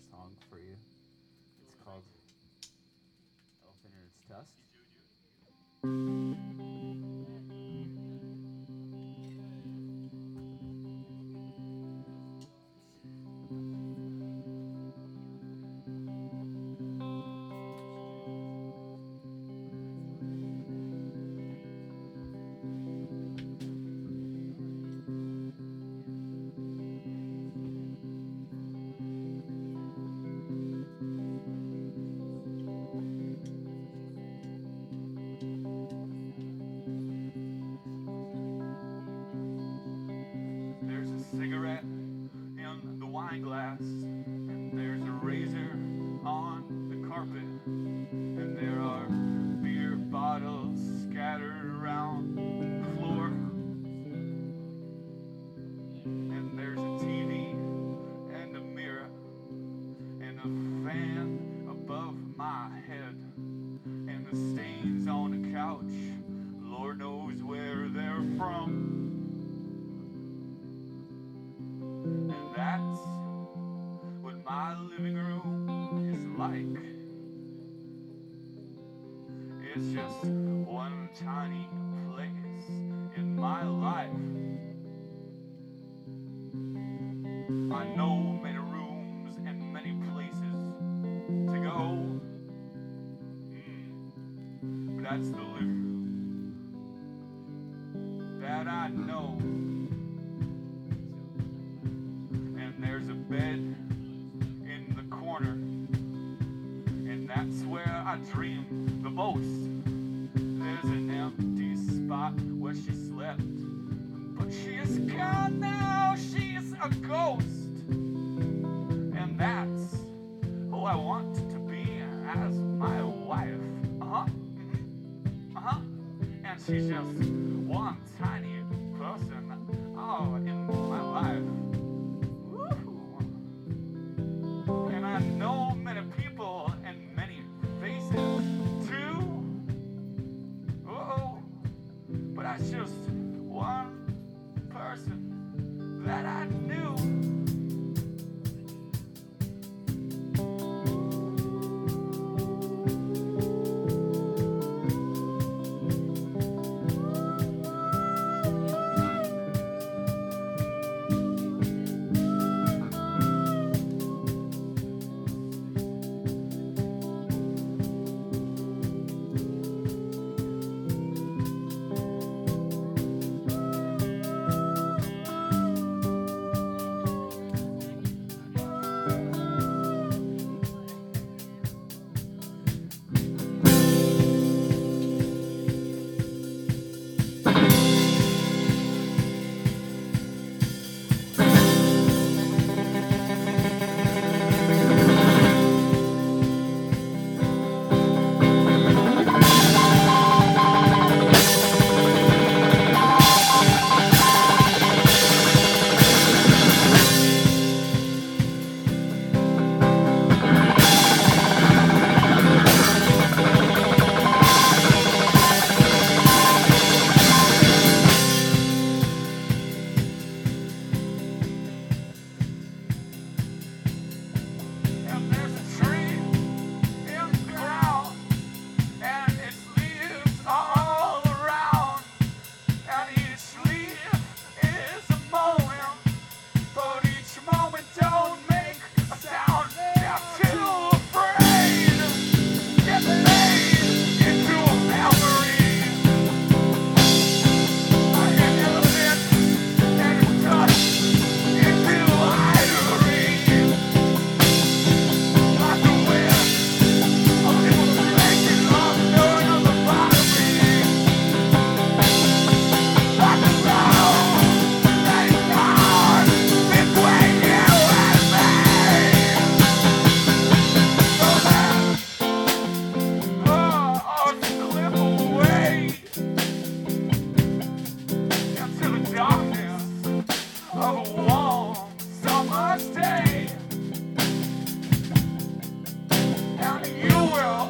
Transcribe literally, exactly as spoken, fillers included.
song for you. It's called Elephant in Its Tusk. Cigarette in the wine glass, and there's a razor on the carpet, and there are beer bottles scattered around the floor, and there's a T V and a mirror and a fan above my head, and the stains on the couch, Lord knows where they're from. And that's what my living room is like. It's just one tiny place in my life. I know many rooms and many places to go, mm, but that's the living room that I know. There's a bed in the corner, and that's where I dream the most. There's an empty spot where she slept, but she is gone now, she is a ghost. And that's who I want to be as my wife. Uh-huh, mm-hmm. Uh-huh. And she's just one tiny person, oh, in my life. I know many people and many faces too. Oh, but that's just one person that I knew. Stay, and you will